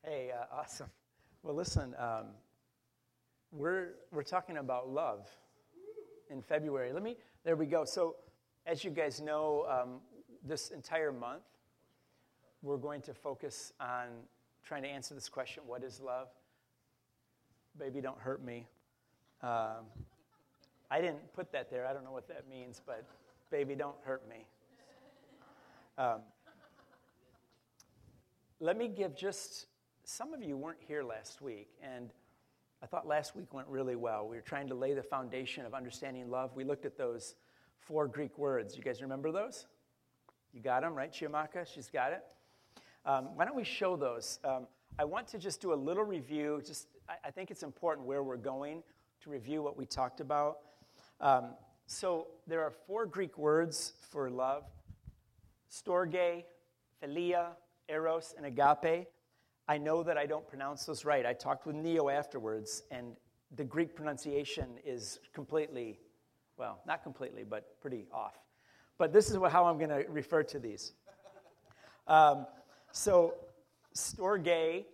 Hey, awesome. Well, listen, we're talking about love in February. There we go. So, as you guys know, this entire month, we're going to focus on trying to answer this question: what is love? Baby, don't hurt me. I didn't put that there. I don't know what that means, but baby, don't hurt me. Let me give just, some of you weren't here last week, and I thought last week went really well. We were trying to lay the foundation of understanding love. We looked at those 4 Greek words. You guys remember those? You got them, right, Chiamaka? She's got it. Why don't we show those? I want to just do a little review. I think it's important where we're going to review what we talked about. So there are 4 Greek words for love: storge, philia, eros, and agape. I know that I don't pronounce those right. I talked with Neo afterwards, and the Greek pronunciation is completely, well, not completely, but pretty off. But this is how I'm going to refer to these. So storge,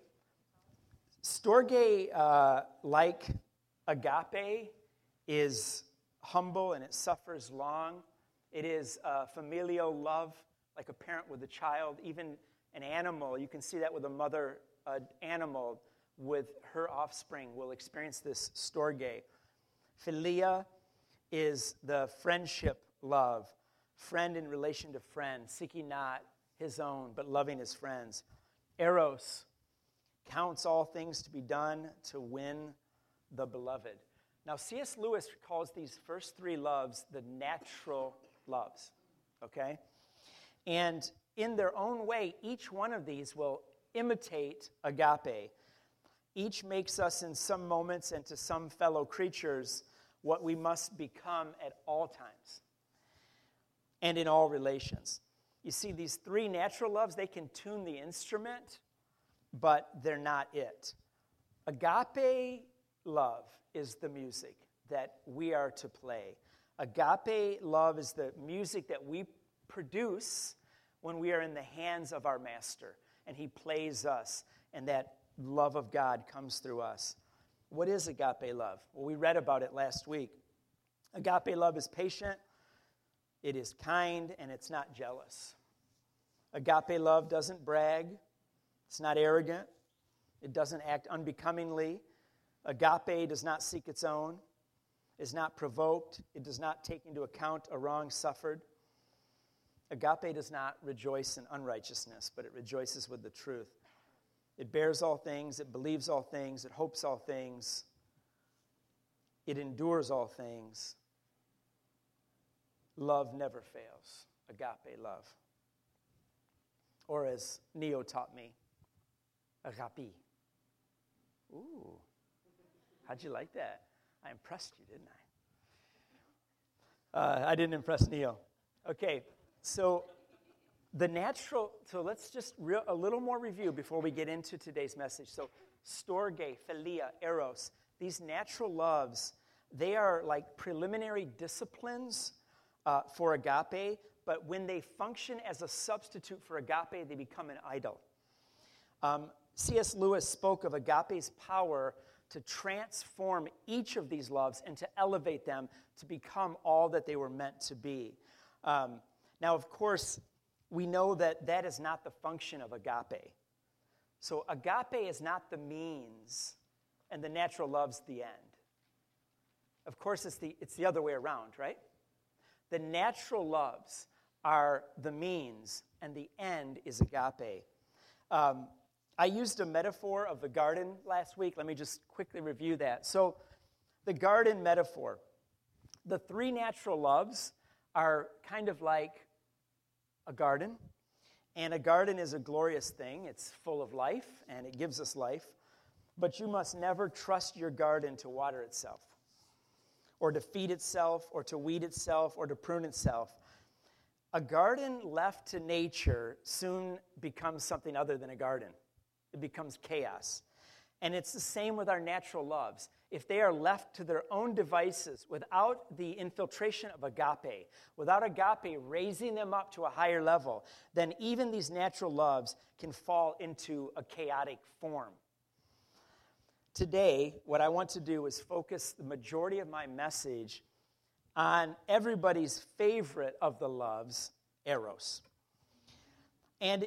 like agape, is humble and it suffers long. It is familial love, like a parent with a child, even an animal. You can see that with a mother animal with her offspring will experience this storge. Philia is the friendship love, friend in relation to friend, seeking not his own, but loving his friends. Eros counts all things to be done to win the beloved. Now, C.S. Lewis calls these first 3 loves the natural loves, okay? And in their own way, each one of these will imitate agape. Each makes us in some moments and to some fellow creatures what we must become at all times and in all relations. You see, these 3 natural loves, they can tune the instrument, but they're not it. Agape love is the music that we are to play. Agape love is the music that we produce when we are in the hands of our master and he plays us and that love of God comes through us. What is agape love? Well, we read about it last week. Agape love is patient, it is kind, and it's not jealous. Agape love doesn't brag, it's not arrogant, it doesn't act unbecomingly. Agape does not seek its own, is not provoked, it does not take into account a wrong suffered. Agape does not rejoice in unrighteousness, but it rejoices with the truth. It bears all things, it believes all things, it hopes all things, it endures all things. Love never fails. Agape love. Or as Neo taught me, agape. Ooh, how'd you like that? I impressed you, didn't I? I didn't impress Neo. Okay. So let's just a little more review before we get into today's message. So storge, philia, eros, these natural loves, they are like preliminary disciplines for agape, but when they function as a substitute for agape, they become an idol. C.S. Lewis spoke of agape's power to transform each of these loves and to elevate them to become all that they were meant to be. Now, of course, we know that that is not the function of agape. So agape is not the means, and the natural love's the end. Of course, it's the other way around, right? The natural loves are the means, and the end is agape. I used a metaphor of the garden last week. Let me just quickly review that. So the garden metaphor, the 3 natural loves are kind of like a garden, and a garden is a glorious thing. It's full of life, and it gives us life, but you must never trust your garden to water itself, or to feed itself, or to weed itself, or to prune itself. A garden left to nature soon becomes something other than a garden. It becomes chaos. And it's the same with our natural loves. If they are left to their own devices without the infiltration of agape, without agape raising them up to a higher level, then even these natural loves can fall into a chaotic form. Today, what I want to do is focus the majority of my message on everybody's favorite of the loves, Eros. And,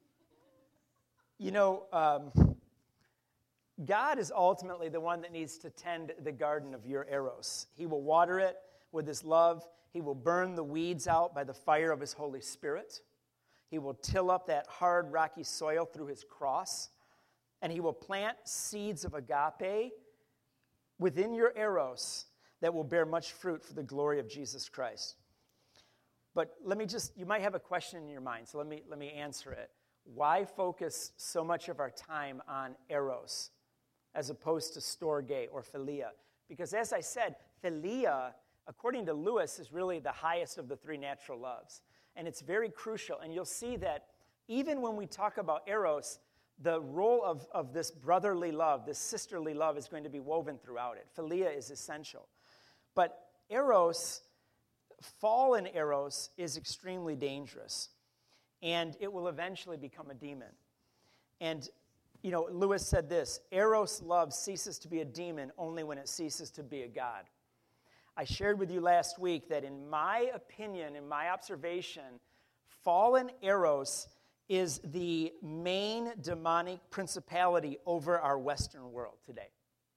God is ultimately the one that needs to tend the garden of your Eros. He will water it with his love. He will burn the weeds out by the fire of his Holy Spirit. He will till up that hard, rocky soil through his cross. And he will plant seeds of agape within your Eros that will bear much fruit for the glory of Jesus Christ. But you might have a question in your mind, so let me answer it. Why focus so much of our time on Eros as opposed to storge or philia? Because as I said, philia, according to Lewis, is really the highest of the three natural loves. And it's very crucial. And you'll see that even when we talk about Eros, the role of this brotherly love, this sisterly love, is going to be woven throughout it. Philia is essential. But Eros, fallen Eros, is extremely dangerous. And it will eventually become a demon. And, Lewis said this, Eros love ceases to be a demon only when it ceases to be a god. I shared with you last week that in my opinion, in my observation, fallen Eros is the main demonic principality over our Western world today.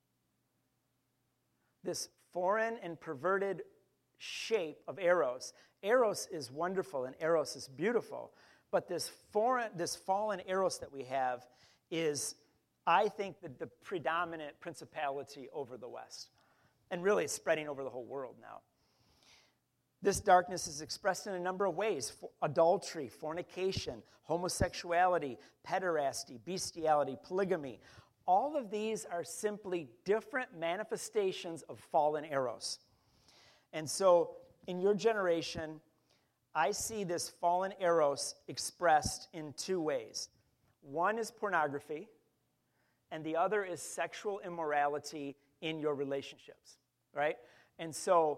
This foreign and perverted shape of Eros. Eros is wonderful and Eros is beautiful, but this fallen Eros that we have is, I think, the predominant principality over the West. And really it's spreading over the whole world now. This darkness is expressed in a number of ways: adultery, fornication, homosexuality, pederasty, bestiality, polygamy. All of these are simply different manifestations of fallen Eros. And so, in your generation, I see this fallen Eros expressed in two ways. One is pornography, and the other is sexual immorality in your relationships, right? And so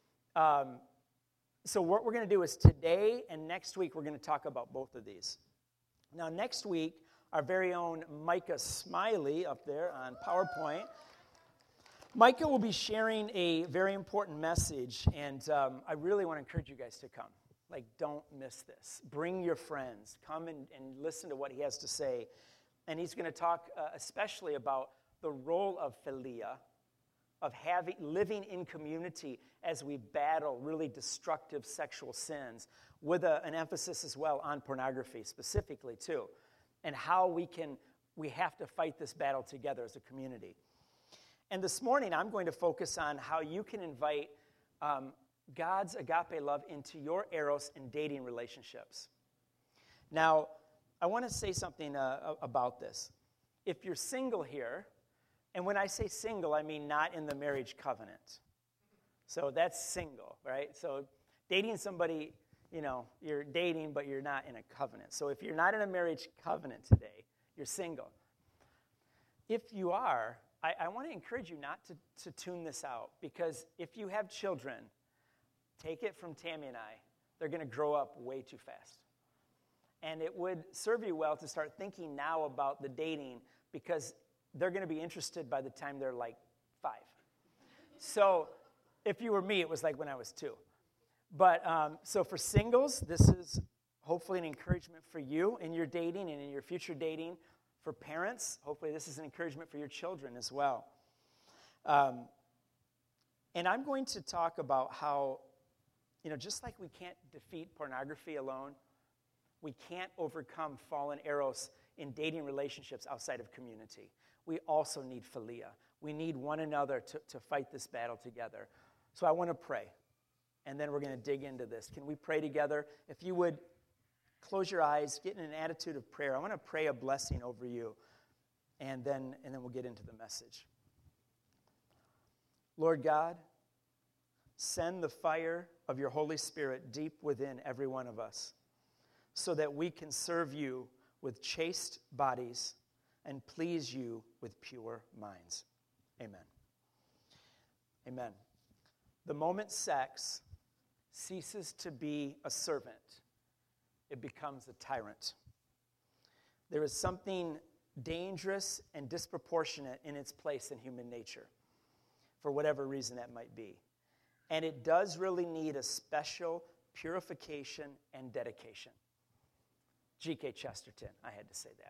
what we're going to do is today and next week, we're going to talk about both of these. Now, next week, our very own Micah Smiley up there on PowerPoint, Micah will be sharing a very important message, and I really want to encourage you guys to come. Don't miss this. Bring your friends. Come and listen to what he has to say. And he's going to talk especially about the role of philia, of living in community as we battle really destructive sexual sins, with an emphasis as well on pornography specifically too, and how we have to fight this battle together as a community. And this morning I'm going to focus on how you can invite God's agape love into your Eros and dating relationships. Now, I want to say something about this. If you're single here, and when I say single, I mean not in the marriage covenant. So that's single, right? So dating somebody, you're dating, but you're not in a covenant. So if you're not in a marriage covenant today, you're single. If you are, I want to encourage you not to tune this out, because if you have children, take it from Tammy and I, they're going to grow up way too fast. And it would serve you well to start thinking now about the dating, because they're going to be interested by the time they're 5. So if you were me, it was when I was 2. But so for singles, this is hopefully an encouragement for you in your dating and in your future dating. For parents, hopefully this is an encouragement for your children as well. And I'm going to talk about how, just like we can't defeat pornography alone, we can't overcome fallen Eros in dating relationships outside of community. We also need philia. We need one another to fight this battle together. So I want to pray, and then we're going to dig into this. Can we pray together? If you would close your eyes, get in an attitude of prayer. I want to pray a blessing over you, and then we'll get into the message. Lord God, send the fire of your Holy Spirit deep within every one of us, so that we can serve you with chaste bodies and please you with pure minds. Amen. Amen. The moment sex ceases to be a servant, it becomes a tyrant. There is something dangerous and disproportionate in its place in human nature, for whatever reason that might be. And it does really need a special purification and dedication. G.K. Chesterton, I had to say that.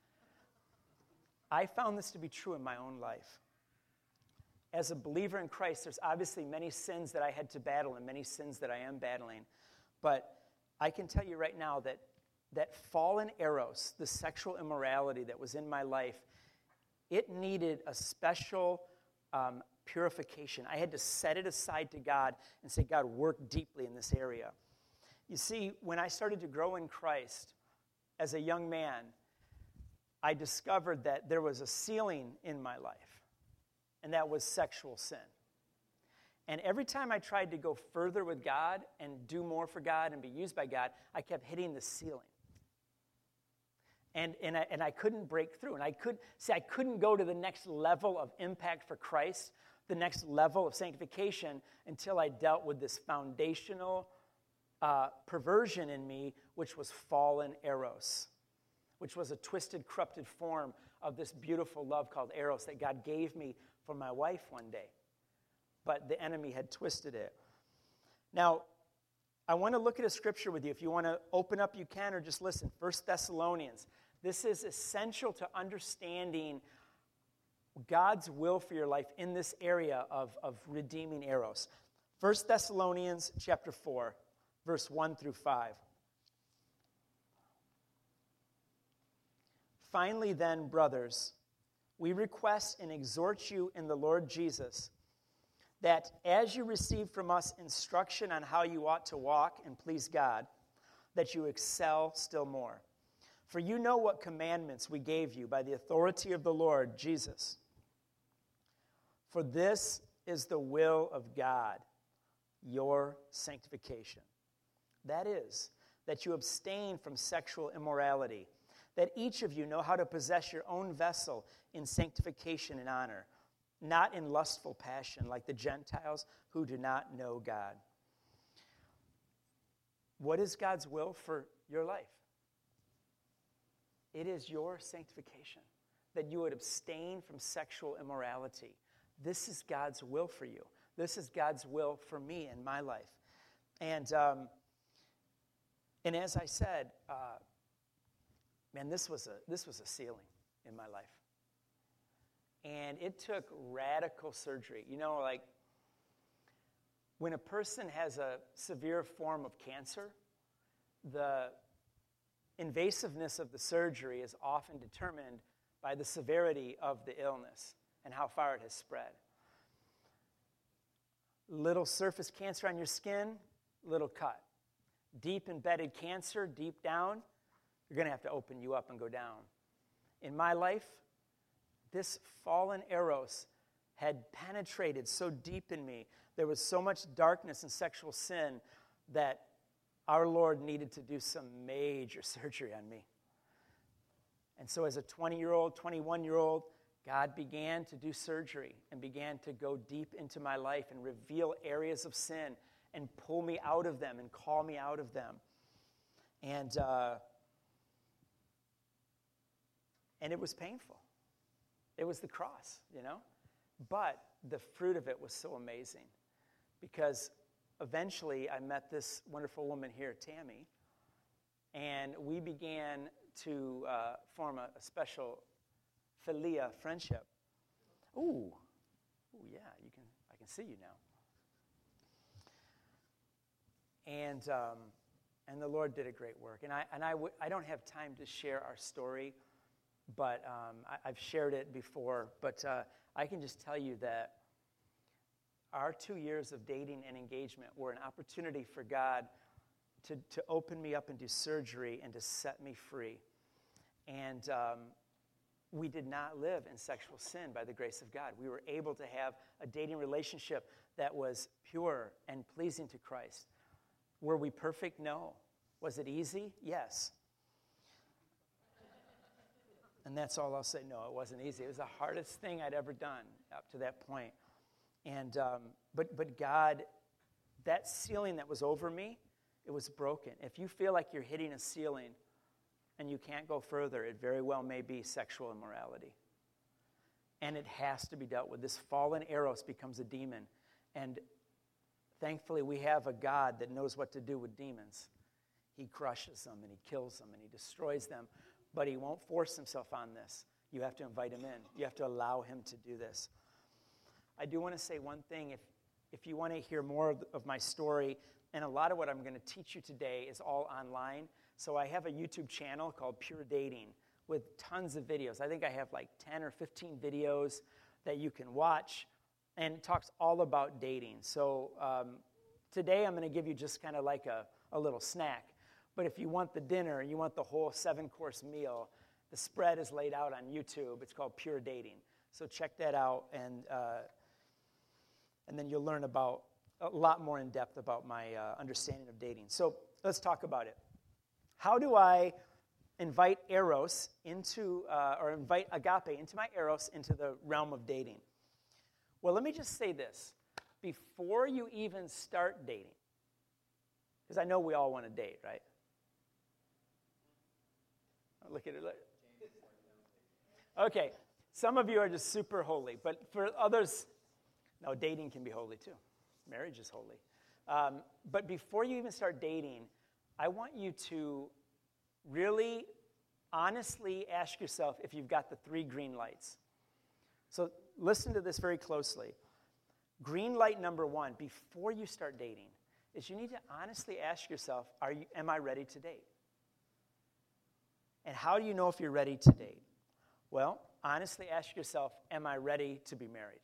I found this to be true in my own life. As a believer in Christ, there's obviously many sins that I had to battle and many sins that I am battling. But I can tell you right now that fallen eros, the sexual immorality that was in my life, it needed a special purification. I had to set it aside to God and say, God, work deeply in this area. You see, when I started to grow in Christ as a young man, I discovered that there was a ceiling in my life, and that was sexual sin. And every time I tried to go further with God and do more for God and be used by God, I kept hitting the ceiling. And I couldn't break through. And I couldn't go to the next level of impact for Christ, the next level of sanctification, until I dealt with this foundational perversion in me, which was fallen eros, which was a twisted, corrupted form of this beautiful love called eros that God gave me for my wife one day. But the enemy had twisted it. Now, I want to look at a scripture with you. If you want to open up, you can, or just listen. 1 Thessalonians. This is essential to understanding God's will for your life in this area of redeeming eros. 1 Thessalonians chapter 4, verse 1 through 5. Finally then, brothers, we request and exhort you in the Lord Jesus that as you receive from us instruction on how you ought to walk and please God, that you excel still more. For you know what commandments we gave you by the authority of the Lord Jesus. For this is the will of God, your sanctification. That is, that you abstain from sexual immorality, that each of you know how to possess your own vessel in sanctification and honor, not in lustful passion like the Gentiles who do not know God. What is God's will for your life? It is your sanctification, that you would abstain from sexual immorality. This is God's will for you. This is God's will for me in my life. And as I said, man, this was a ceiling in my life. And it took radical surgery. You know, like when a person has a severe form of cancer, the invasiveness of the surgery is often determined by the severity of the illness and how far it has spread. Little surface cancer on your skin, little cut. Deep embedded cancer, deep down, you're going to have to open you up and go down. In my life, this fallen eros had penetrated so deep in me. There was so much darkness and sexual sin that our Lord needed to do some major surgery on me. And so as a 20-year-old, 21-year-old, God began to do surgery and began to go deep into my life and reveal areas of sin and pull me out of them and call me out of them. And it was painful. It was the cross, you know? But the fruit of it was so amazing because eventually I met this wonderful woman here, Tammy, and we began to form a special philia friendship. Ooh, yeah, I can see you now. And the Lord did a great work. And I don't have time to share our story, but I've shared it before. But I can just tell you that our 2 years of dating and engagement were an opportunity for God to open me up and do surgery and to set me free. And we did not live in sexual sin by the grace of God. We were able to have a dating relationship that was pure and pleasing to Christ. Were we perfect? No. Was it easy? Yes. And that's all I'll say. No, it wasn't easy. It was the hardest thing I'd ever done up to that point. And but God, that ceiling that was over me, it was broken. If you feel like you're hitting a ceiling and you can't go further, it very well may be sexual immorality. And it has to be dealt with. This fallen eros becomes a demon. And thankfully, we have a God that knows what to do with demons. He crushes them, and he kills them, and he destroys them. But he won't force himself on this. You have to invite him in. You have to allow him to do this. I do want to say one thing. If you want to hear more of my story, and a lot of what I'm going to teach you today is all online. So I have a YouTube channel called Pure Dating with tons of videos. I think I have like 10 or 15 videos that you can watch, and it talks all about dating. So today I'm going to give you just kind of like a little snack. But if you want the dinner, you want the whole 7-course meal, the spread is laid out on YouTube. It's called Pure Dating. So check that out, and then you'll learn about a lot more in depth about my understanding of dating. So let's talk about it. How do I invite eros into, or invite agape into my eros into the realm of dating? Well, let me just say this. Before you even start dating, because I know we all want to date, right? Look at it. Look. Okay, some of you are just super holy, but for others, no, dating can be holy too. Marriage is holy. But before you even start dating, I want you to really honestly ask yourself if you've got the 3 green lights. So listen to this very closely. Green light number 1, before you start dating, is you need to honestly ask yourself, am I ready to date? And how do you know if you're ready to date? Well, honestly ask yourself, am I ready to be married?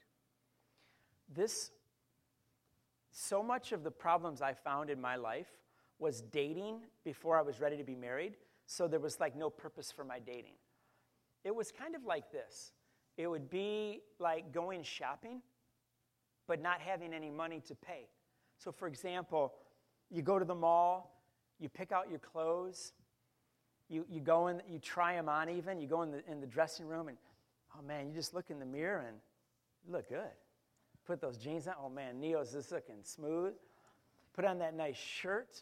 So much of the problems I found in my life was dating before I was ready to be married, so there was like no purpose for my dating. It was kind of like this. It would be like going shopping, but not having any money to pay. So for example, you go to the mall, you pick out your clothes, you go in, you try them on even, you go in the dressing room, and oh man, you just look in the mirror and you look good. Put those jeans on, oh man, Neo's just looking smooth. Put on that nice shirt.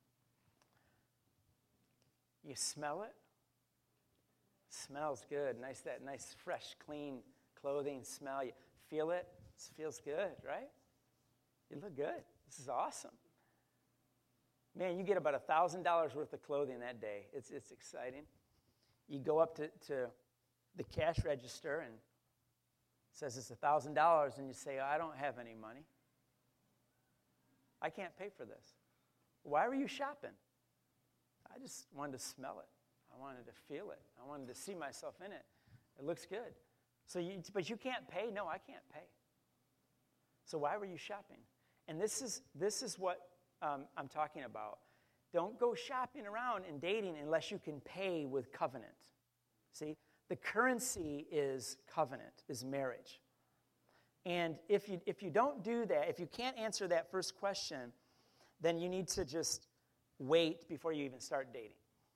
You smell it. Smells good. That nice, fresh, clean clothing smell. You feel it. It feels good, right? You look good. This is awesome. Man, you get about $1,000 worth of clothing that day. It's exciting. You go up to the cash register and it says it's $1,000, and you say, I don't have any money. I can't pay for this. Why were you shopping? I just wanted to smell it. I wanted to feel it. I wanted to see myself in it. It looks good. But you can't pay? No, I can't pay. So why were you shopping? And this is what I'm talking about. Don't go shopping around and dating unless you can pay with covenant. See, the currency is covenant, is marriage. And if you don't do that, if you can't answer that first question, then you need to just wait before you even start dating.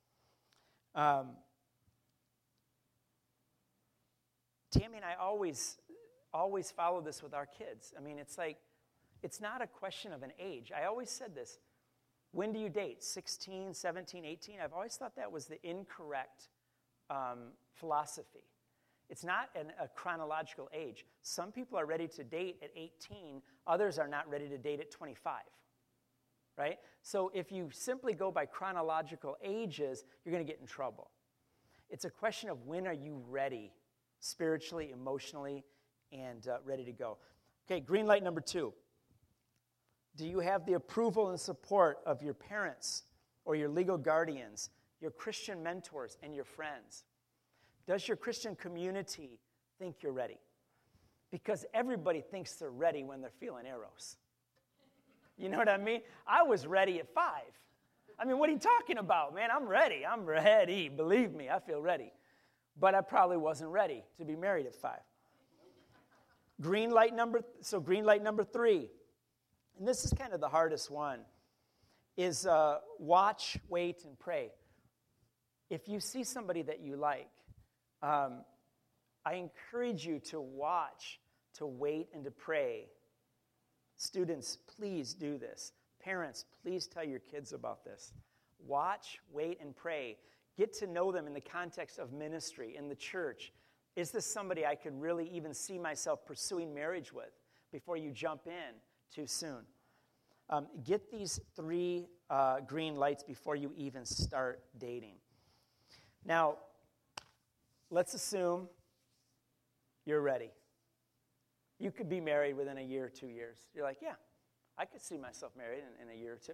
Tammy and I always follow this with our kids. I mean, it's not a question of an age. I always said this. When do you date? 16, 17, 18? I've always thought that was the incorrect philosophy. It's not a chronological age. Some people are ready to date at 18. Others are not ready to date at 25. Right? So if you simply go by chronological ages, you're going to get in trouble. It's a question of when are you ready, spiritually, emotionally, and ready to go. Okay, green light number 2. Do you have the approval and support of your parents or your legal guardians, your Christian mentors, and your friends? Does your Christian community think you're ready? Because everybody thinks they're ready when they're feeling eros. You know what I mean? I was ready at 5. I mean, what are you talking about, man? I'm ready. Believe me, I feel ready. But I probably wasn't ready to be married at 5. Green light number 3, and this is kind of the hardest one, is watch, wait, and pray. If you see somebody that you like, I encourage you to watch, to wait, and to pray. Students, please do this. Parents, please tell your kids about this. Watch, wait, and pray. Get to know them in the context of ministry, in the church. Is this somebody I could really even see myself pursuing marriage with before you jump in too soon? Get these 3 green lights before you even start dating. Now, let's assume you're ready. You could be married within a year or 2 years. You're like, yeah, I could see myself married in a year or 2.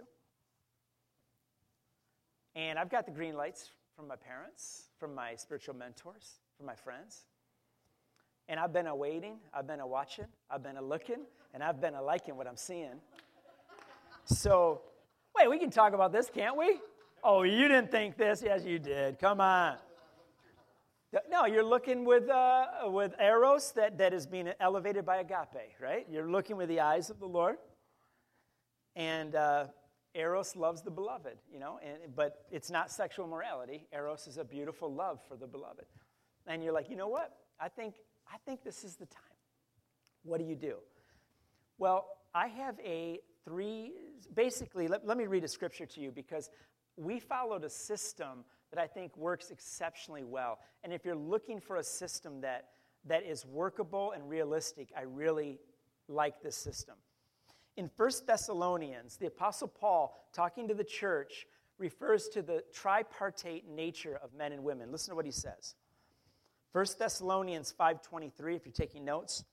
And I've got the green lights from my parents, from my spiritual mentors, from my friends. And I've been a-waiting, I've been a-watching, I've been a-looking, and I've been a-liking what I'm seeing. So, wait, we can talk about this, can't we? Oh, you didn't think this? Yes, you did. Come on. No, you're looking with eros that is being elevated by agape, right? You're looking with the eyes of the Lord. And eros loves the beloved, but it's not sexual morality. Eros is a beautiful love for the beloved. And you're like, you know what? I think this is the time. What do you do? Well, I have basically, let me read a scripture to you because we followed a system that I think works exceptionally well. And if you're looking for a system that is workable and realistic, I really like this system. In 1 Thessalonians, the Apostle Paul, talking to the church, refers to the tripartite nature of men and women. Listen to what he says. 1 Thessalonians 5:23, if you're taking notes.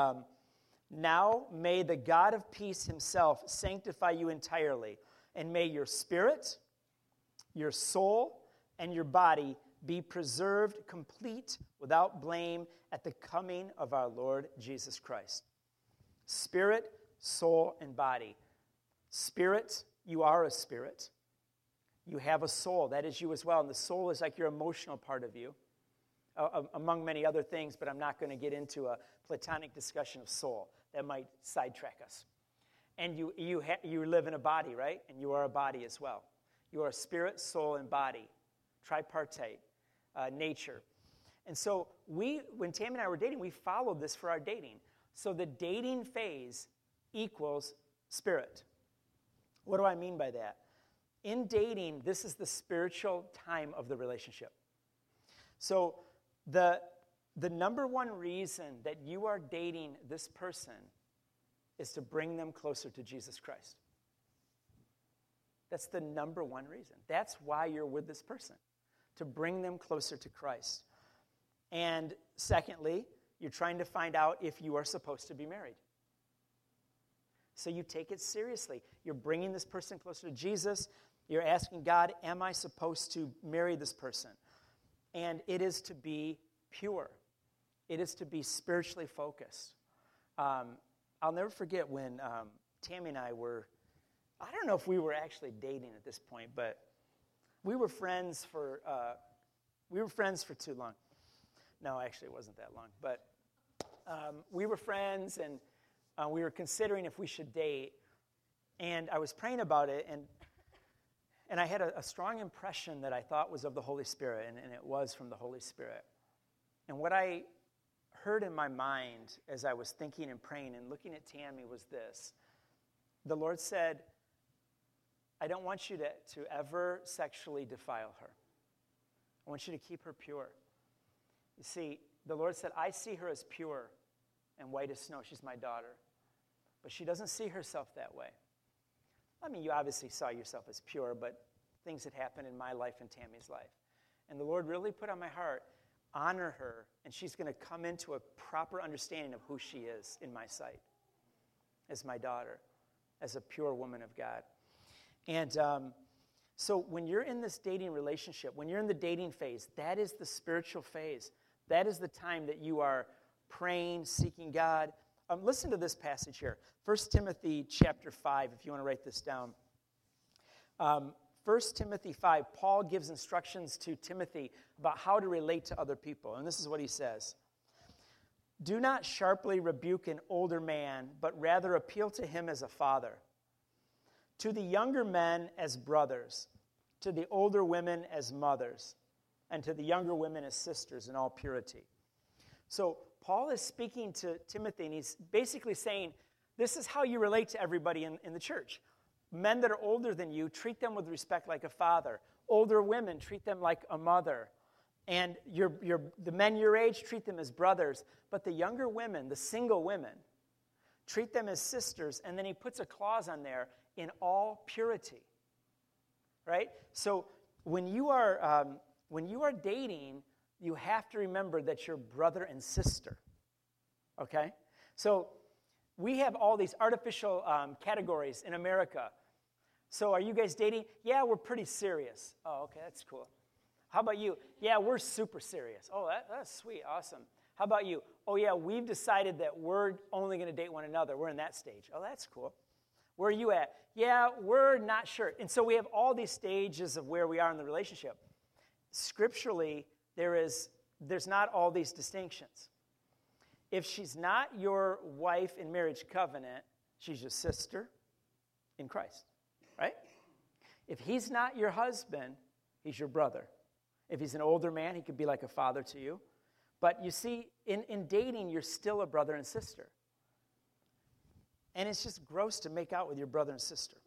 Now may the God of peace himself sanctify you entirely, and may your spirit, your soul, and your body be preserved complete without blame at the coming of our Lord Jesus Christ. Spirit, soul, and body. Spirit, you are a spirit. You have a soul. That is you as well. And the soul is like your emotional part of you, among many other things, but I'm not going to get into a Platonic discussion of soul. That might sidetrack us. And you live in a body, right? And you are a body as well. You are a spirit, soul, and body. Tripartite nature. And so when Tammy and I were dating, we followed this for our dating. So the dating phase equals spirit. What do I mean by that? In dating, this is the spiritual time of the relationship. So the number one reason that you are dating this person is to bring them closer to Jesus Christ. That's the number one reason. That's why you're with this person, to bring them closer to Christ. And secondly, you're trying to find out if you are supposed to be married. So you take it seriously. You're bringing this person closer to Jesus. You're asking God, am I supposed to marry this person? And it is to be pure. It is to be spiritually focused. I'll never forget when Tammy and I were, I don't know if we were actually dating at this point, but we were friends for too long. No, actually it wasn't that long. But we were friends, and we were considering if we should date. And I was praying about it, and I had a strong impression that I thought was of the Holy Spirit, and it was from the Holy Spirit. And what I heard in my mind as I was thinking and praying and looking at Tammy was this. The Lord said, I don't want you to ever sexually defile her. I want you to keep her pure. You see, the Lord said, I see her as pure and white as snow. She's my daughter. But she doesn't see herself that way. I mean, you obviously saw yourself as pure, but things had happened in my life and Tammy's life. And the Lord really put on my heart, honor her, and she's going to come into a proper understanding of who she is in my sight as my daughter, as a pure woman of God. And so when you're in this dating relationship, when you're in the dating phase, that is the spiritual phase. That is the time that you are praying, seeking God. Listen to this passage here. 1 Timothy chapter 5, if you want to write this down. 1 Timothy 5, Paul gives instructions to Timothy about how to relate to other people. And this is what he says. Do not sharply rebuke an older man, but rather appeal to him as a father. To the younger men as brothers, to the older women as mothers, and to the younger women as sisters in all purity. So Paul is speaking to Timothy, and he's basically saying, this is how you relate to everybody in the church. Men that are older than you, treat them with respect like a father. Older women, treat them like a mother. And the men your age, treat them as brothers. But the younger women, the single women, treat them as sisters. And then he puts a clause on there, in all purity. Right? So when you are dating, you have to remember that you're brother and sister. Okay? So we have all these artificial categories in America. So are you guys dating? Yeah, we're pretty serious. Oh, okay, that's cool. How about you? Yeah, we're super serious. Oh, that's sweet, awesome. How about you? Oh, yeah, we've decided that we're only going to date one another. We're in that stage. Oh, that's cool. Where are you at? Yeah, we're not sure. And so we have all these stages of where we are in the relationship. Scripturally, there's not all these distinctions. If she's not your wife in marriage covenant, she's your sister in Christ, right? If he's not your husband, he's your brother. If he's an older man, he could be like a father to you. But you see, in dating, you're still a brother and sister. And it's just gross to make out with your brother and sister.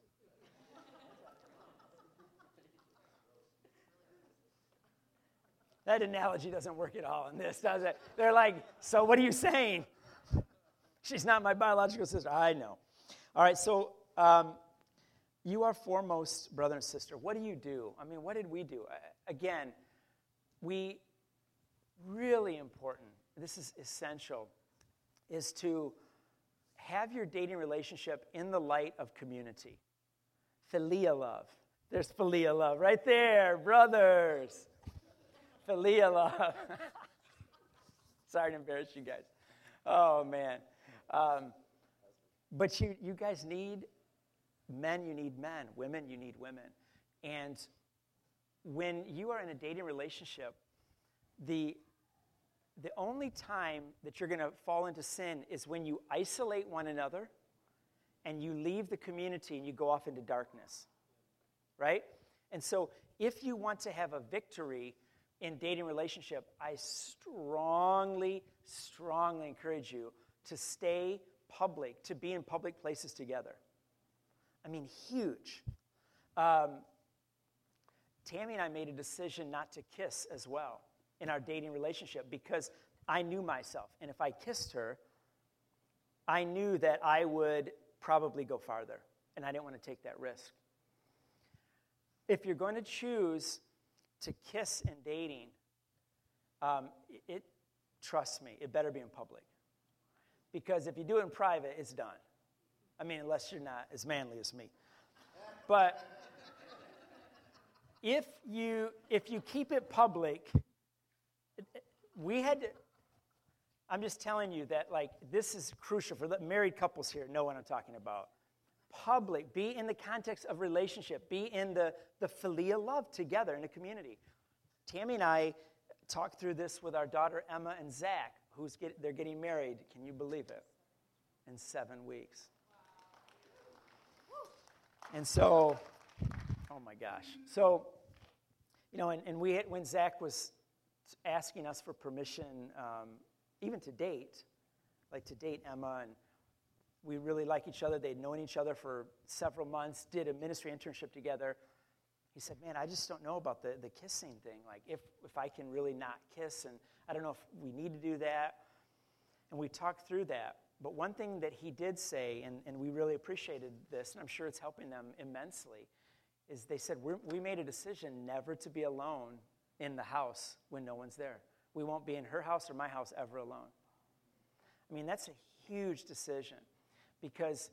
That analogy doesn't work at all in this, does it? They're like, so what are you saying? She's not my biological sister. I know. All right, so you are foremost brother and sister. What do you do? I mean, what did we do? Again, really important, this is essential, is to have your dating relationship in the light of community. Philia love. There's philia love right there, brothers. Philia love. Sorry to embarrass you guys. Oh, man. But you guys need men, you need men. Women, you need women. And when you are in a dating relationship, the only time that you're going to fall into sin is when you isolate one another and you leave the community and you go off into darkness, right? And so if you want to have a victory in dating relationship, I strongly, strongly encourage you to stay public, to be in public places together. I mean, huge. Tammy and I made a decision not to kiss as well in our dating relationship because I knew myself. And if I kissed her, I knew that I would probably go farther, and I didn't want to take that risk. If you're going to choose to kiss in dating, trust me, it better be in public. Because if you do it in private, it's done. I mean, unless you're not as manly as me. But if you keep it public, I'm just telling you that, like, this is crucial for the married couples here, know what I'm talking about. Public, be in the context of relationship, be in the philia love together in a community. Tammy and I talked through this with our daughter Emma and Zach, they're getting married, can you believe it, in 7 weeks. And so, oh my gosh. So, and when Zach was asking us for permission, even to date Emma, and we really like each other. They'd known each other for several months, did a ministry internship together. He said, man, I just don't know about the kissing thing. Like, if I can really not kiss, and I don't know if we need to do that. And we talked through that. But one thing that he did say, and we really appreciated this, and I'm sure it's helping them immensely, is they said, we made a decision never to be alone in the house when no one's there. We won't be in her house or my house ever alone. I mean, that's a huge decision because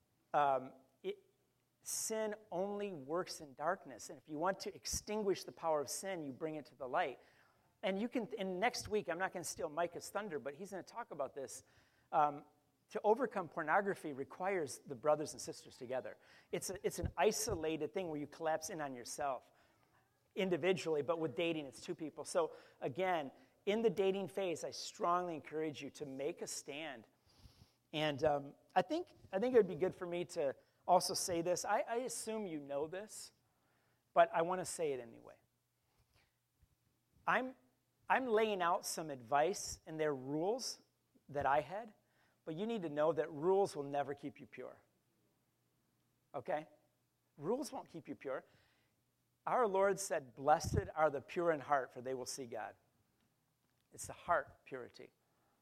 sin only works in darkness. And if you want to extinguish the power of sin, you bring it to the light. And next week, I'm not going to steal Micah's thunder, but he's going to talk about this. To overcome pornography requires the brothers and sisters together. It's an isolated thing where you collapse in on yourself individually, but with dating, it's two people. So again, in the dating phase, I strongly encourage you to make a stand. And I think it would be good for me to also say this. I assume you know this, but I want to say it anyway. I'm laying out some advice, and they're rules that I had, but you need to know that rules will never keep you pure. Okay? Rules won't keep you pure. Our Lord said, "Blessed are the pure in heart, for they will see God." It's the heart purity.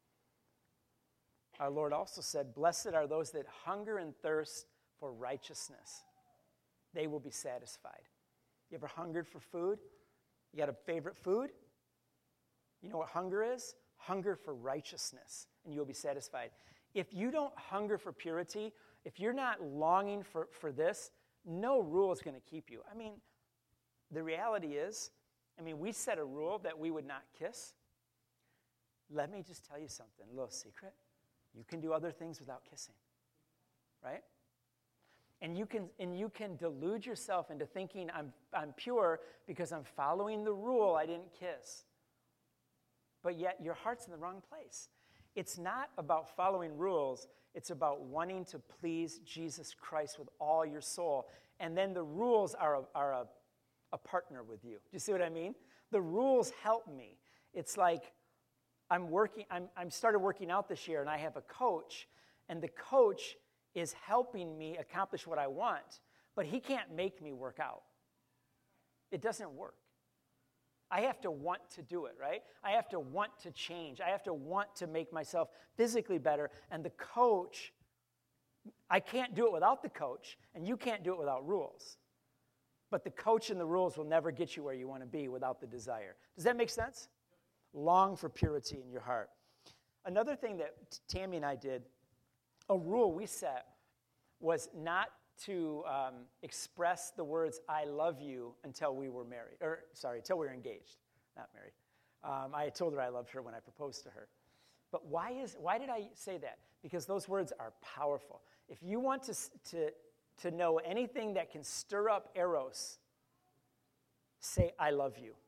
Our Lord also said, "Blessed are those that hunger and thirst for righteousness. They will be satisfied." You ever hungered for food? You got a favorite food? You know what hunger is? Hunger for righteousness, and you'll be satisfied. If you don't hunger for purity, if you're not longing for this, no rule is going to keep you. I mean, the reality is, we set a rule that we would not kiss. Let me just tell you something, a little secret. You can do other things without kissing, right? And you can delude yourself into thinking I'm pure because I'm following the rule I didn't kiss. But yet your heart's in the wrong place. It's not about following rules. It's about wanting to please Jesus Christ with all your soul. And then the rules are a partner with you. Do you see what I mean? The rules help me. It's like I'm started working out this year, and I have a coach, and the coach is helping me accomplish what I want, but he can't make me work out. It doesn't work. I have to want to do it, right? I have to want to change. I have to want to make myself physically better, and the coach, I can't do it without the coach, and you can't do it without rules. But the coach and the rules will never get you where you want to be without the desire. Does that make sense? Long for purity in your heart. Another thing that Tammy and I did, a rule we set, was not to express the words "I love you" until we were married. Until we were engaged, not married. I told her I loved her when I proposed to her. But why did I say that? Because those words are powerful. If you want to know anything that can stir up eros, say "I love you."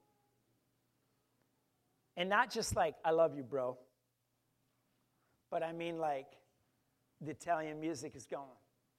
And not just like, "I love you, bro." But I mean like the Italian music is going.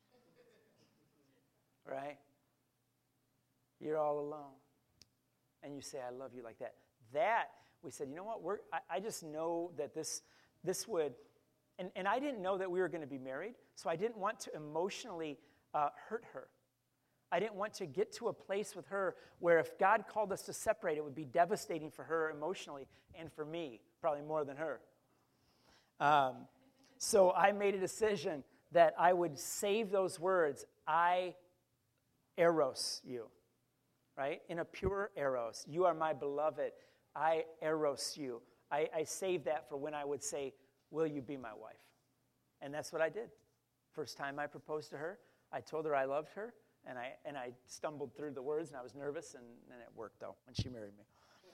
Right? You're all alone. And you say, "I love you," like that. That, we said, you know what? I just know that this would, and I didn't know that we were going to be married, so I didn't want to emotionally hurt her. I didn't want to get to a place with her where if God called us to separate, it would be devastating for her emotionally and for me, probably more than her. So I made a decision that I would save those words, "I eros you," right? In a pure eros. "You are my beloved. I eros you." I saved that for when I would say, "Will you be my wife?" And that's what I did. First time I proposed to her, I told her I loved her, and I stumbled through the words, and I was nervous, and it worked, though, when she married me.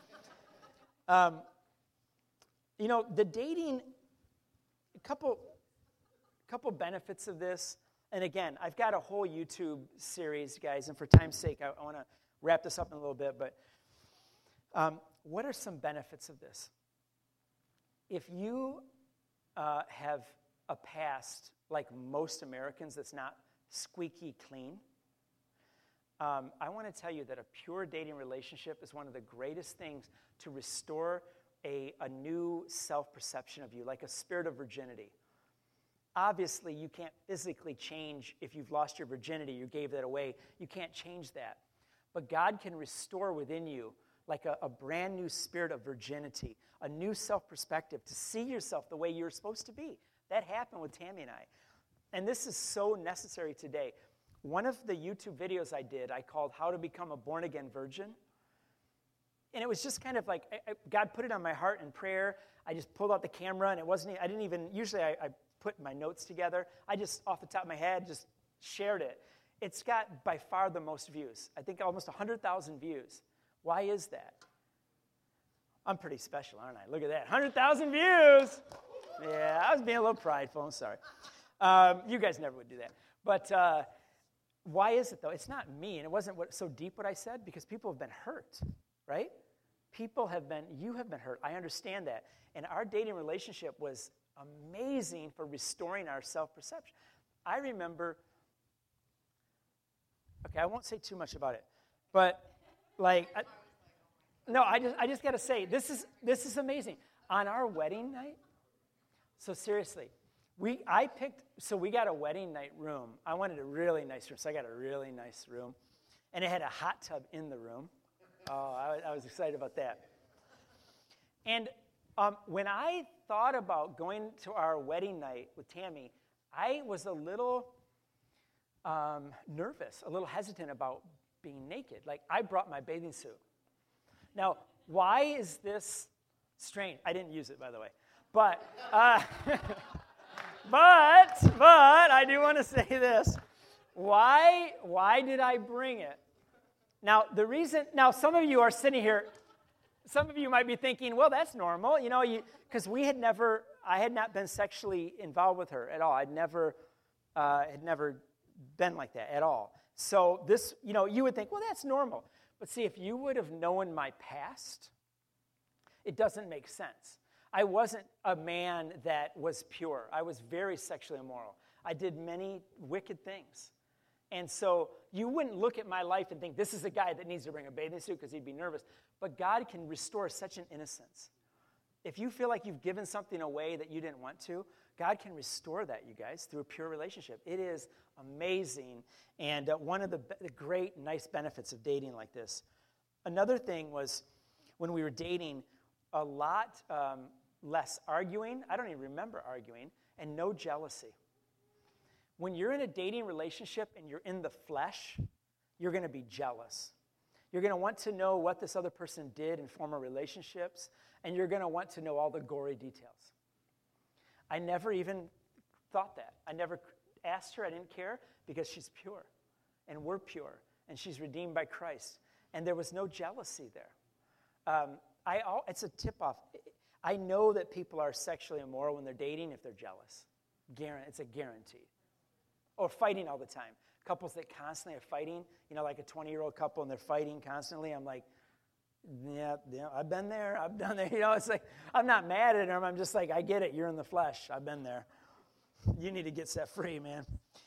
The dating, a couple benefits of this. And again, I've got a whole YouTube series, guys, and for time's sake, I want to wrap this up in a little bit, but what are some benefits of this? If you have a past, like most Americans, that's not squeaky clean, I want to tell you that a pure dating relationship is one of the greatest things to restore a new self-perception of you, like a spirit of virginity. Obviously, you can't physically change if you've lost your virginity, you gave that away. You can't change that. But God can restore within you like a brand new spirit of virginity, a new self-perspective, to see yourself the way you're supposed to be. That happened with Tammy and I. And this is so necessary today. One of the YouTube videos I did, I called "How to Become a Born-Again Virgin." And it was just kind of like, God put it on my heart in prayer. I just pulled out the camera, and usually I put my notes together. I just, off the top of my head, just shared it. It's got by far the most views. I think almost 100,000 views. Why is that? I'm pretty special, aren't I? Look at that, 100,000 views. Yeah, I was being a little prideful. I'm sorry. You guys never would do that. But why is it, though? It's not me, and it wasn't so deep what I said, because people have been hurt, right? You have been hurt. I understand that. And our dating relationship was amazing for restoring our self-perception. I remember, okay, I won't say too much about it, but No, I just got to say, this is amazing. On our wedding night, so seriously, we got a wedding night room. I wanted a really nice room, so I got a really nice room. And it had a hot tub in the room. Oh, I was excited about that. And when I thought about going to our wedding night with Tammy, I was a little nervous, a little hesitant about being naked. Like, I brought my bathing suit. Now, why is this strange? I didn't use it, by the way. But, but I do want to say this. Why did I bring it? Now, some of you are sitting here, some of you might be thinking, well, that's normal, because I had not been sexually involved with her at all. Had never been like that at all. So this, you would think, well, that's normal. But see, if you would have known my past, it doesn't make sense. I wasn't a man that was pure. I was very sexually immoral. I did many wicked things. And so you wouldn't look at my life and think, this is a guy that needs to bring a bathing suit because he'd be nervous. But God can restore such an innocence. If you feel like you've given something away that you didn't want to, God can restore that, you guys, through a pure relationship. It is amazing, and one of the great, nice benefits of dating like this. Another thing was when we were dating, a lot less arguing. I don't even remember arguing, and no jealousy. When you're in a dating relationship and you're in the flesh, you're going to be jealous. You're going to want to know what this other person did in former relationships, and you're going to want to know all the gory details. I never even thought that. I never asked her. I didn't care because she's pure, and we're pure, and she's redeemed by Christ, and there was no jealousy there. It's a tip-off. I know that people are sexually immoral when they're dating if they're jealous. It's a guarantee. Or fighting all the time. Couples that constantly are fighting, like a 20-year-old couple, and they're fighting constantly. I'm like, yeah, I've been there. I've done it. It's like, I'm not mad at them. I'm just like, I get it. You're in the flesh. I've been there. You need to get set free, man.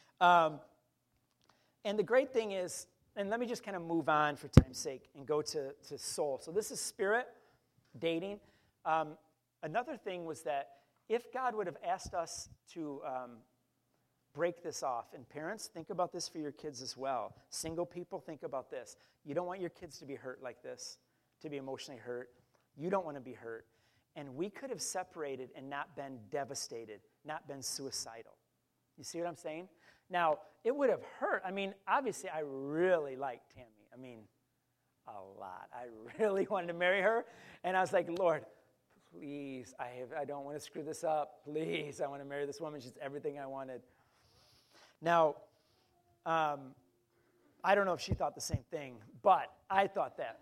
And the great thing is, and let me just kind of move on for time's sake and go to soul. So this is spirit, dating. Another thing was that if God would have asked us to break this off, and parents, think about this for your kids as well. Single people, think about this. You don't want your kids to be hurt like this, to be emotionally hurt. You don't want to be hurt. And we could have separated and not been devastated, not been suicidal. You see what I'm saying? Now, it would have hurt. I mean, obviously, I really liked Tammy. I mean, a lot. I really wanted to marry her. And I was like, Lord, please, I don't want to screw this up. Please, I want to marry this woman. She's everything I wanted. Now, I don't know if she thought the same thing, but I thought that.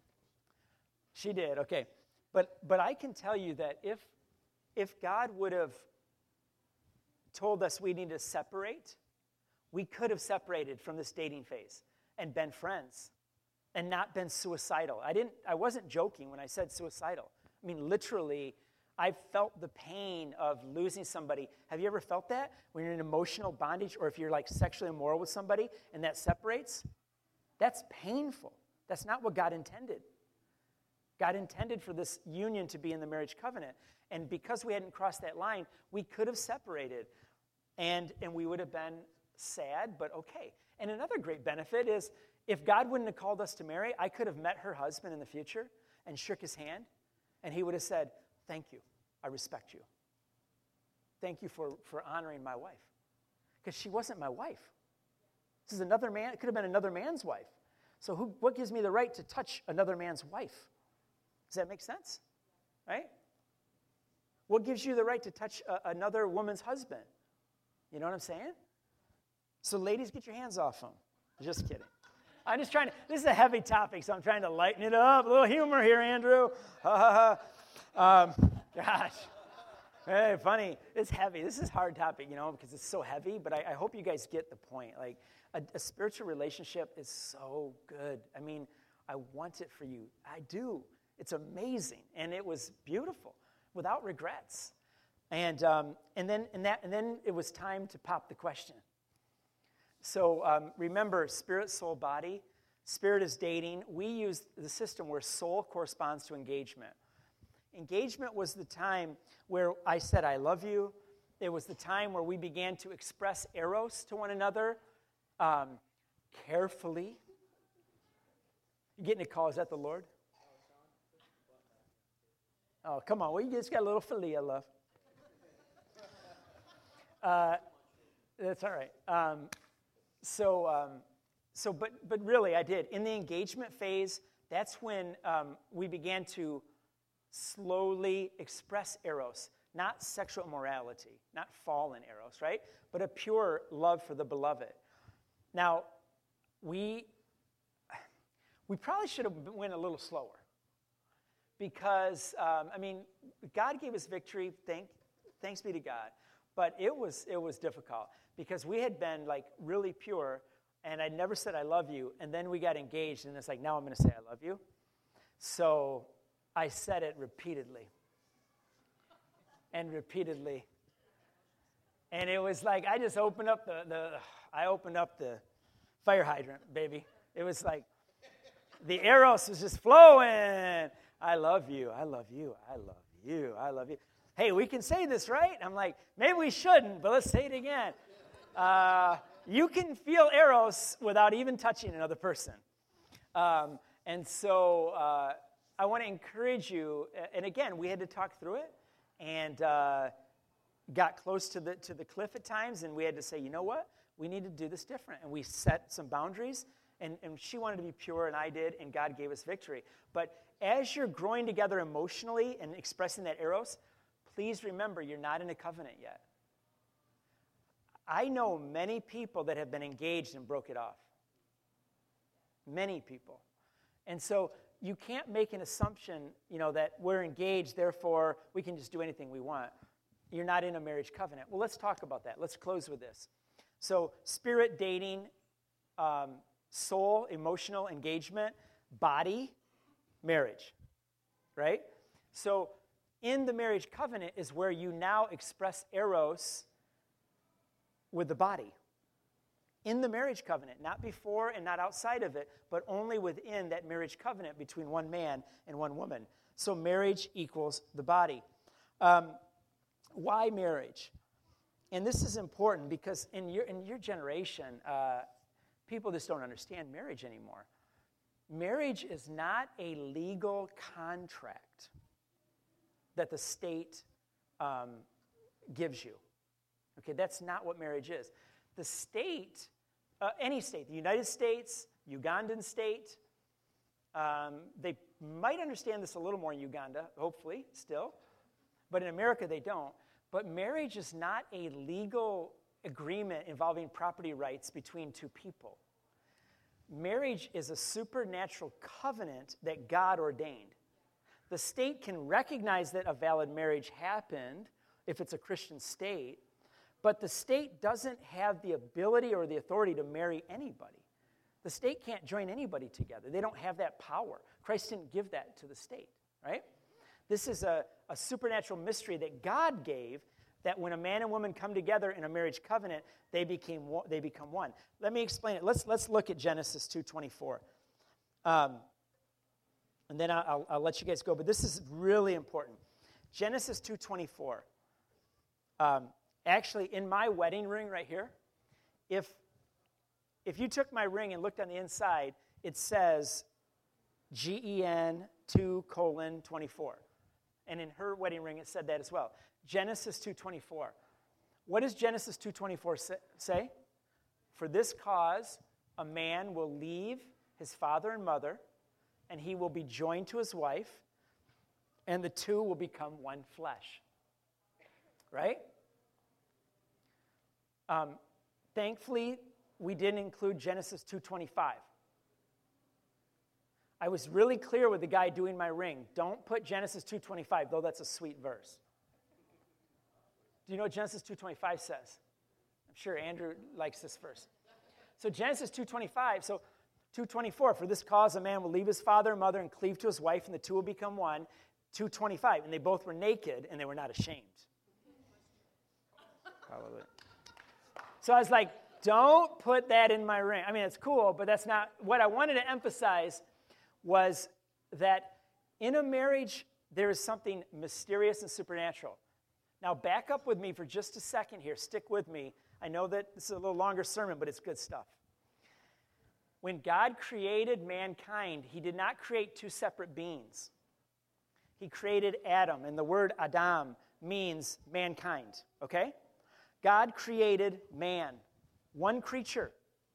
She did, okay. But I can tell you that if God would have told us we need to separate, we could have separated from this dating phase and been friends and not been suicidal. I wasn't joking when I said suicidal. I mean, literally, I felt the pain of losing somebody. Have you ever felt that? When you're in emotional bondage, or if you're like sexually immoral with somebody and that separates? That's painful. That's not what God intended. God intended for this union to be in the marriage covenant. And because we hadn't crossed that line, we could have separated. And we would have been sad, but okay. And another great benefit is if God wouldn't have called us to marry, I could have met her husband in the future and shook his hand, and he would have said, thank you. I respect you. Thank you for honoring my wife. Because she wasn't my wife. This is another man. It could have been another man's wife. So what gives me the right to touch another man's wife? Does that make sense? Right? What gives you the right to touch another woman's husband? You know what I'm saying? So ladies, get your hands off him. Just kidding. I'm just trying to, this is a heavy topic, so I'm trying to lighten it up. A little humor here, Andrew. Ha, ha, ha. Gosh. Hey, funny. It's heavy. This is a hard topic, because it's so heavy, but I hope you guys get the point. Like, a spiritual relationship is so good. I mean, I want it for you. I do. It's amazing, and it was beautiful, without regrets. And then it was time to pop the question. So remember, spirit, soul, body. Spirit is dating. We use the system where soul corresponds to engagement. Engagement was the time where I said, I love you. It was the time where we began to express eros to one another carefully. You getting a call? Is that the Lord? Oh, come on. Well, you just got a little philia love. That's all right. But really, I did. In the engagement phase, that's when we began to slowly express eros, not sexual immorality, not fallen eros, right? But a pure love for the beloved. Now, we probably should have went a little slower because, God gave us victory, thanks be to God, but it was difficult because we had been like really pure and I never said I love you, and then we got engaged and it's like, now I'm going to say I love you. So I said it repeatedly and repeatedly. And it was like I just opened up the fire hydrant, baby. It was like the eros was just flowing. I love you, I love you, I love you, I love you. Hey, we can say this, right? I'm like, maybe we shouldn't, but let's say it again. You can feel eros without even touching another person. And so I want to encourage you, and again, we had to talk through it, and got close to the cliff at times, and we had to say, you know what? We need to do this different. And we set some boundaries, and she wanted to be pure, and I did, and God gave us victory. But as you're growing together emotionally and expressing that eros, please remember you're not in a covenant yet. I know many people that have been engaged and broke it off. Many people. And so you can't make an assumption, that we're engaged, therefore we can just do anything we want. You're not in a marriage covenant. Well, let's talk about that. Let's close with this. So spirit dating, soul, emotional engagement, body, marriage, right? So in the marriage covenant is where you now express eros with the body. In the marriage covenant, not before and not outside of it, but only within that marriage covenant between one man and one woman. So marriage equals the body. Why marriage? And this is important because in your generation, people just don't understand marriage anymore. Marriage is not a legal contract that the state gives you. Okay, that's not what marriage is. The state, any state, the United States, Ugandan state, they might understand this a little more in Uganda, hopefully, still. But in America, they don't. But marriage is not a legal agreement involving property rights between two people. Marriage is a supernatural covenant that God ordained. The state can recognize that a valid marriage happened if it's a Christian state, but the state doesn't have the ability or the authority to marry anybody. The state can't join anybody together. They don't have that power. Christ didn't give that to the state, right? This is a supernatural mystery that God gave, that when a man and woman come together in a marriage covenant, they become one. Let me explain it. Let's look at Genesis 2:24. And then I'll let you guys go. But this is really important. Genesis 2:24. Actually, in my wedding ring right here, if you took my ring and looked on the inside, it says GEN 2:24. And in her wedding ring, it said that as well. Genesis 2:24. What does Genesis 2:24 say? For this cause, a man will leave his father and mother, and he will be joined to his wife, and the two will become one flesh. Right? Thankfully, we didn't include Genesis 2:25. I was really clear with the guy doing my ring. Don't put Genesis 2:25, though that's a sweet verse. Do you know what Genesis 2:25 says? I'm sure Andrew likes this verse. So Genesis 2:25, so 2:24, for this cause a man will leave his father and mother and cleave to his wife, and the two will become one. 2:25, and they both were naked, and they were not ashamed. Hallelujah. So I was like, Don't put that in my ring. I mean, it's cool, but that's not what I wanted to emphasize. Was that in a marriage there is something mysterious and supernatural. Now back up with me for just a second here. Stick with me. I know that this is a little longer sermon, but it's good stuff. When God created mankind, he did not create two separate beings. He created Adam, and the word Adam means mankind, okay? God created man, one creature.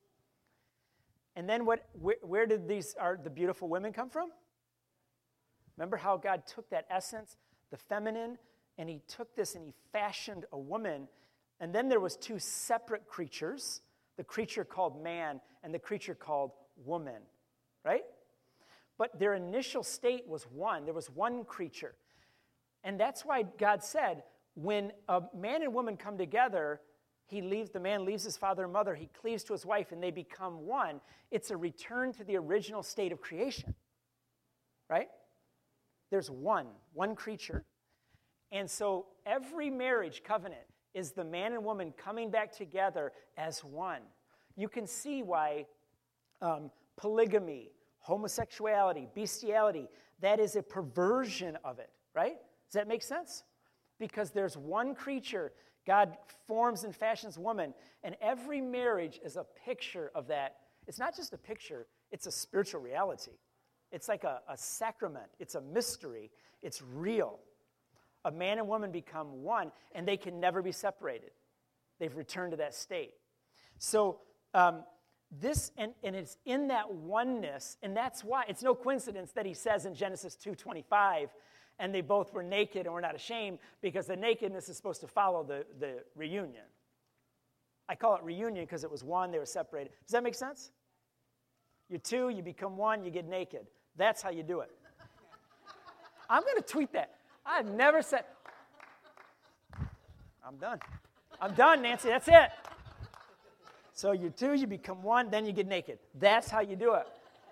And then where did the beautiful women come from? Remember how God took that essence, the feminine, and he took this and he fashioned a woman. And then there was two separate creatures, the creature called man and the creature called woman, right? But their initial state was one. There was one creature. And that's why God said, when a man and woman come together, the man leaves his father and mother, he cleaves to his wife, and they become one. It's a return to the original state of creation, right? There's one creature. And so every marriage covenant is the man and woman coming back together as one. You can see why polygamy, homosexuality, bestiality, that is a perversion of it, right? Does that make sense? Because there's one creature. God forms and fashions woman, and every marriage is a picture of that. It's not just a picture, it's a spiritual reality. It's like a sacrament. It's a mystery. It's real. A man and woman become one, and they can never be separated. They've returned to that state. So this, and it's in that oneness, and that's why, it's no coincidence that he says in Genesis 2:25, and they both were naked and were not ashamed, because the nakedness is supposed to follow the reunion. I call it reunion because it was one, they were separated. Does that make sense? You're two, you become one, you get naked. That's how you do it. I'm going to tweet that. I've never said... I'm done, Nancy. That's it. So you're two, you become one, then you get naked. That's how you do it.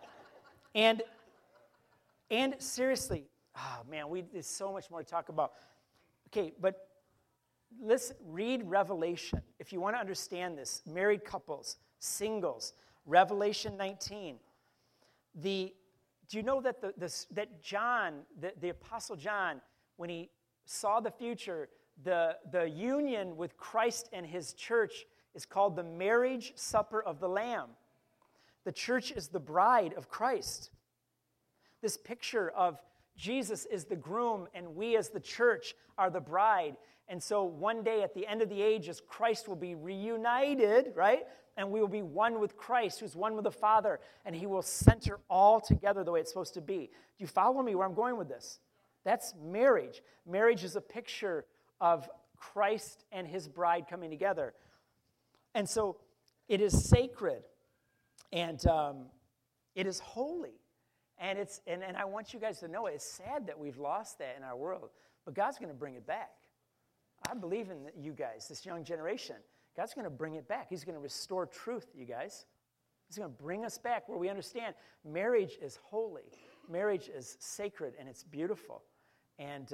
And seriously, oh man, there's so much more to talk about. Okay, but listen, read Revelation. If you want to understand this, married couples, singles, Revelation 19. Do you know that that John, the Apostle John, when he saw the future, the union with Christ and his church is called the marriage supper of the Lamb. The church is the bride of Christ. This picture of Jesus is the groom, and we as the church are the bride. And so one day at the end of the ages, Christ will be reunited, right? And we will be one with Christ, who's one with the Father, and he will center all together the way it's supposed to be. Do you follow me where I'm going with this? That's marriage. Marriage is a picture of Christ and his bride coming together. And so it is sacred, and it is holy. And I want you guys to know it's sad that we've lost that in our world, but God's going to bring it back. I believe in you guys, this young generation. God's going to bring it back. He's going to restore truth, you guys. He's going to bring us back where we understand marriage is holy. Marriage is sacred, and it's beautiful. And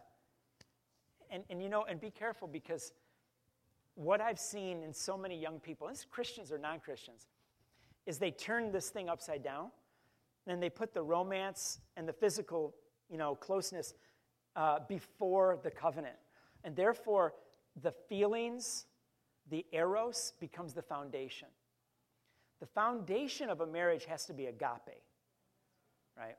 you know, and be careful, because what I've seen in so many young people, and it's Christians or non-Christians, is they turn this thing upside down, and they put the romance and the physical, closeness before the covenant. And therefore, the feelings, the eros, becomes the foundation. The foundation of a marriage has to be agape, right?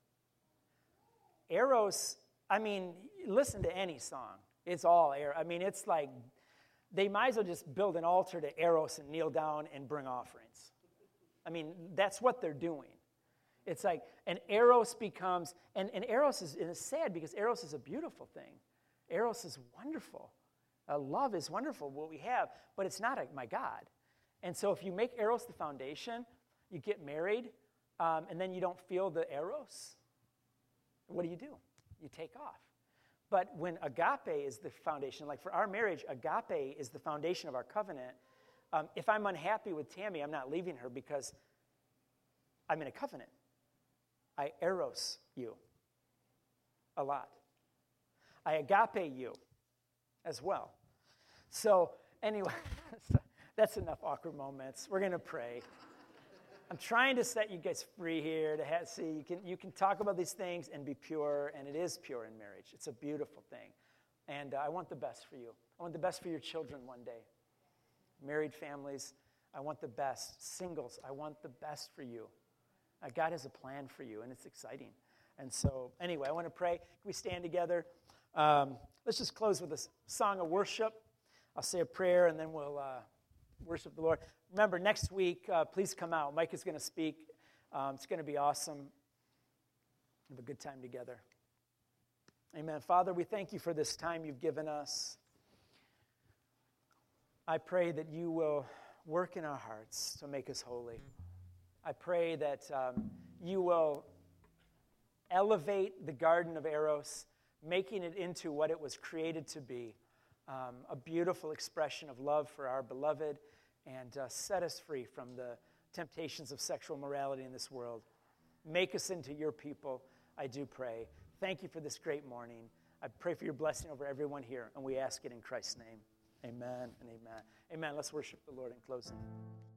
Eros, listen to any song. It's all eros. It's like they might as well just build an altar to Eros and kneel down and bring offerings. That's what they're doing. It's like, and Eros becomes, and Eros is, and it's sad because Eros is a beautiful thing. Eros is wonderful. Love is wonderful, what we have, but it's not my God. And so if you make Eros the foundation, you get married, and then you don't feel the Eros, what do? You take off. But when agape is the foundation, like for our marriage, agape is the foundation of our covenant. If I'm unhappy with Tammy, I'm not leaving her because I'm in a covenant. I eros you a lot. I agape you as well. So anyway, That's enough awkward moments. We're going to pray. I'm trying to set you guys free here to see you can talk about these things and be pure, and it is pure in marriage. It's a beautiful thing. And I want the best for you. I want the best for your children one day. Married families, I want the best. Singles, I want the best for you. God has a plan for you, and it's exciting. And so, anyway, I want to pray. Can we stand together? Let's just close with a song of worship. I'll say a prayer, and then we'll worship the Lord. Remember, next week, please come out. Mike is going to speak. It's going to be awesome. Have a good time together. Amen. Father, we thank you for this time you've given us. I pray that you will work in our hearts to make us holy. I pray that you will elevate the Garden of Eros, making it into what it was created to be, a beautiful expression of love for our beloved, and set us free from the temptations of sexual morality in this world. Make us into your people, I do pray. Thank you for this great morning. I pray for your blessing over everyone here, and we ask it in Christ's name. Amen and amen. Amen. Let's worship the Lord in closing.